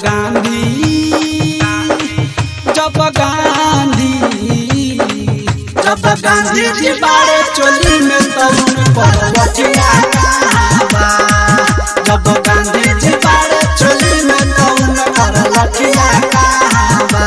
गांधी जब गांधी जी बारे चोली में तउन पर लठिया कहाँ बा। जब गांधी जी बारे चोली में तउन पर लठिया कहाँ बा।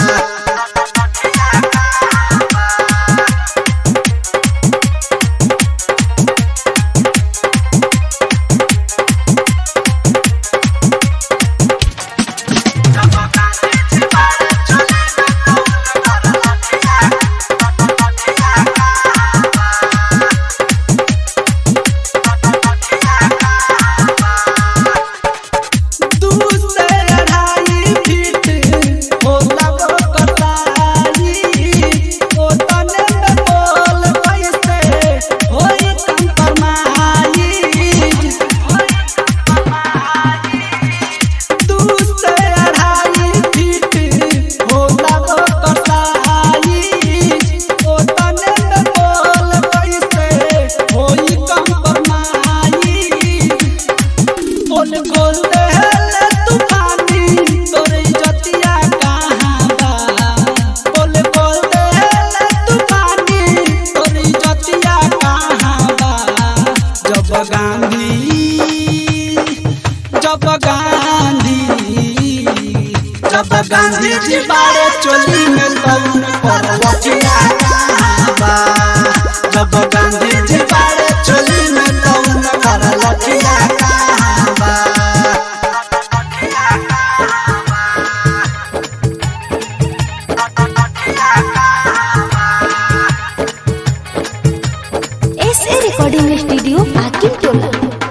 जब गांधी जी बारे चोली में तउन पर लठिया कहाँ बा। जब गांधी जी बारे चोली में तउन पर लठिया कहाँ बा। SA रिकॉर्डिंग स्टूडियो आकिम टोला।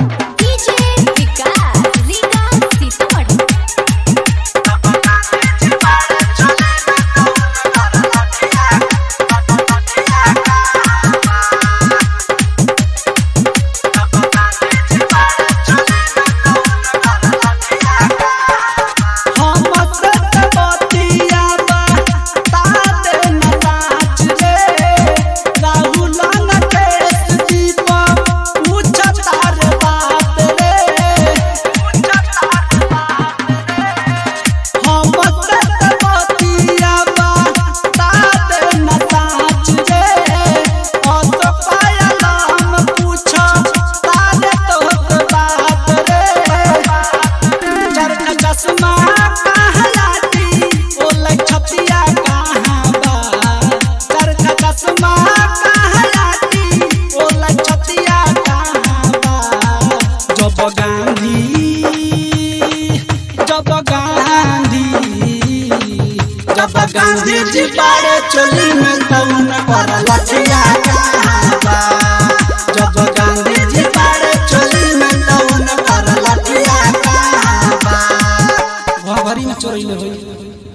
जब गांधी जी बारे चोली में तउन पर लठिया कहाँ बा। जब गांधी जी बारे चोली में तउन पर लठिया कहाँ बा। भरी में चोरैले होई।